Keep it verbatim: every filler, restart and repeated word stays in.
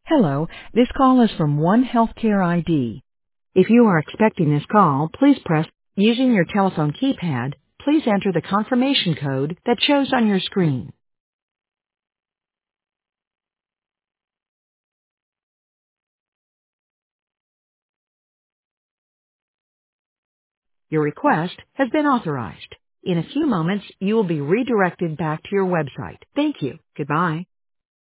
Hello, this call is from One Healthcare I D. If you are expecting this call, please press using your telephone keypad. Please enter the confirmation code that shows on your screen. Your request has been authorized. In a few moments, you will be redirected back to your website. Thank you. Goodbye.